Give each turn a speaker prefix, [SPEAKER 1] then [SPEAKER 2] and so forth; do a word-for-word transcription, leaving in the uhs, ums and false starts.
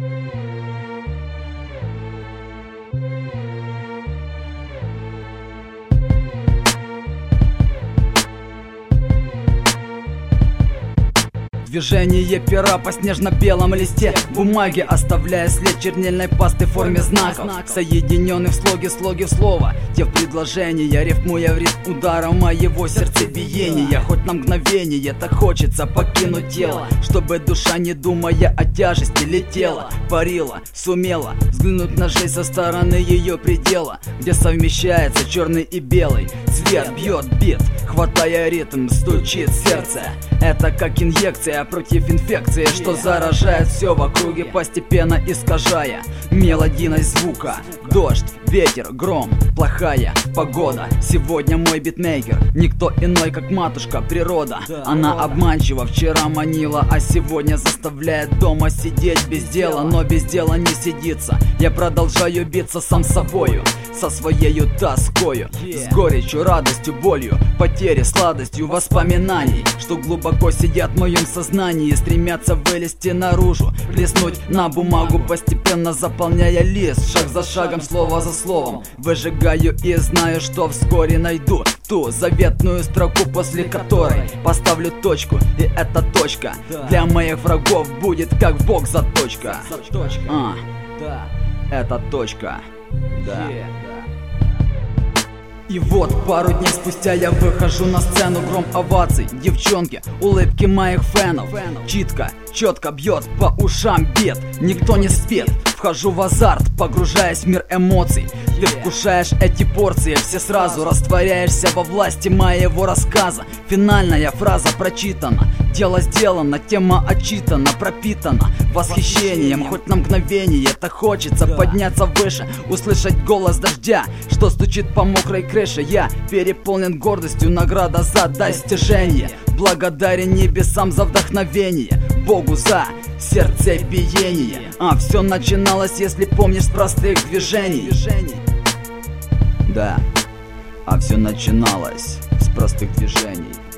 [SPEAKER 1] Движение пера по снежно-белом листе бумаги, оставляя след чернильной пасты в форме знаков, соединенный в слоги, слоги в слово, те в предложения, рифмуя в ритм удара моего сердцебиения. Хоть на мгновение так хочется покинуть тело, чтобы душа, не думая о тяжести, летела, парила, сумела взглянуть на жизнь со стороны ее предела, где совмещается черный и белый цвет. Бьет бит, хватая ритм, стучит сердце. Это как инъекция против инфекции, что заражает все в округе, постепенно искажая мелодийность звука. Дождь, ветер, гром, плохая погода. Сегодня мой битмейкер никто иной, как матушка природа. Она обманчива, вчера манила, а сегодня заставляет дома сидеть без дела. Но без дела не сидится, я продолжаю биться сам с собою, со своею тоскою, с горечью, радостью, болью, потерей, сладостью воспоминаний, что глубоко сидят в моем сознании, стремятся вылезти наружу, плеснуть на бумагу, постепенно заполняя лист. Шаг за шагом, слово за словом выжигаю и знаю, что вскоре найду ту заветную строку, после которой поставлю точку. И эта точка для моих врагов будет как бог заточка. А, это точка. Да. И вот пару дней спустя я выхожу на сцену, гром оваций, девчонки, улыбки моих фенов. Читко, четко бьет по ушам бит, никто не спит. Вхожу в азарт, погружаясь в мир эмоций. Ты вкушаешь эти порции, все сразу растворяешься во власти моего рассказа. Финальная фраза прочитана, дело сделано, тема отчитана, пропитана восхищением. Хоть на мгновение так хочется подняться выше, услышать голос дождя, что стучит по мокрой крыше. Я переполнен гордостью, награда за достижение. Благодарен небесам за вдохновение, Богу за сердцебиение. А все начиналось, если помнишь, с простых движений. Да, а все начиналось с простых движений.